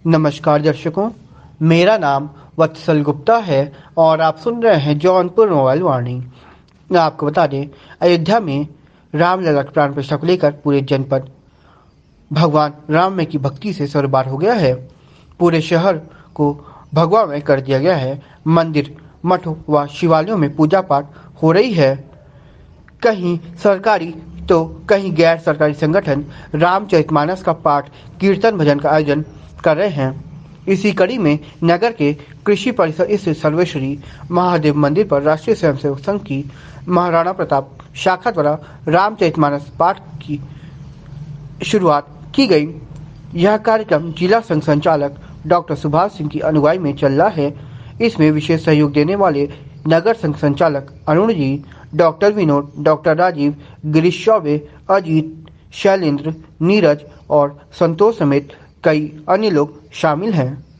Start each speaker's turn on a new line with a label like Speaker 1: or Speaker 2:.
Speaker 1: नमस्कार दर्शकों, मेरा नाम वत्सल गुप्ता है और आप सुन रहे हैं जौनपुर मोबाइल वार्निंग। मैं आपको बता दें, अयोध्या में रामलला के प्राण प्रतिष्ठा को लेकर पूरे जनपद भगवान राम में की भक्ति से सरबार हो गया है। पूरे शहर को भगवामय कर दिया गया है। मंदिर, मठों व शिवालयों में पूजा पाठ हो रही है। कहीं सरकारी तो कहीं गैर सरकारी संगठन रामचरितमानस का पाठ, कीर्तन, भजन का आयोजन कर रहे हैं। इसी कड़ी में नगर के कृषि परिसर स्थित सर्वेश्वरी महादेव मंदिर पर राष्ट्रीय स्वयंसेवक संघ की महाराणा प्रताप शाखा द्वारा रामचरितमानस पाठ की शुरुआत की गई। यह कार्यक्रम जिला संघ संचालक डॉक्टर सुभाष सिंह की अगुवाई में चल रहा है। इसमें विशेष सहयोग देने वाले नगर संघ संचालक अरुण जी, डॉक्टर विनोद, डॉक्टर राजीव, गिरीश चौबे, अजीत, शैलेंद्र, नीरज और संतोष समेत कई अन्य लोग शामिल हैं।